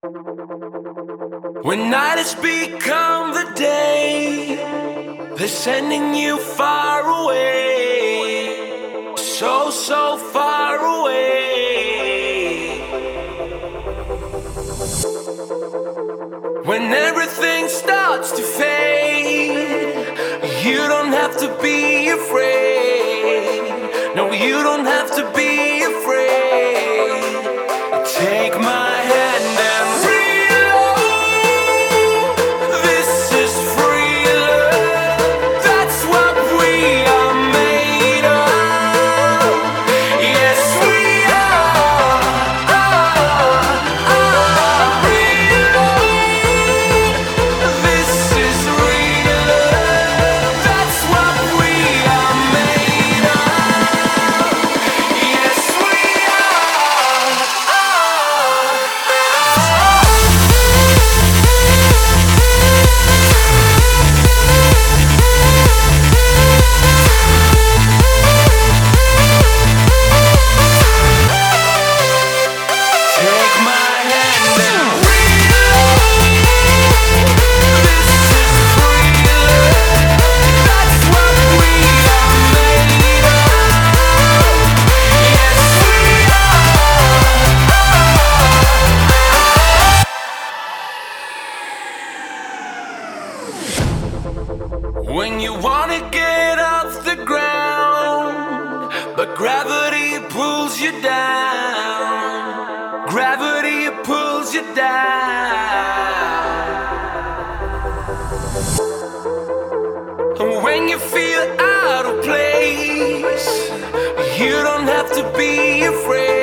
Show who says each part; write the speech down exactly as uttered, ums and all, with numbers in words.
Speaker 1: When night has become the day, they're sending you far away, so, so far away. When everything starts to fade, you don't have to be afraid. No, you don't have to be afraid. Take my hand and reload. This is free love. That's what we are made of. Yes, we are. Reload. This is real love. That's what we are made of. Yes, we are. Take my hand and reload. This is free love. That's what we are made of. Yes, we are. When you wanna get off the ground, but gravity pulls you down. Gravity pulls you down. And when you feel out of place, you don't have to be afraid.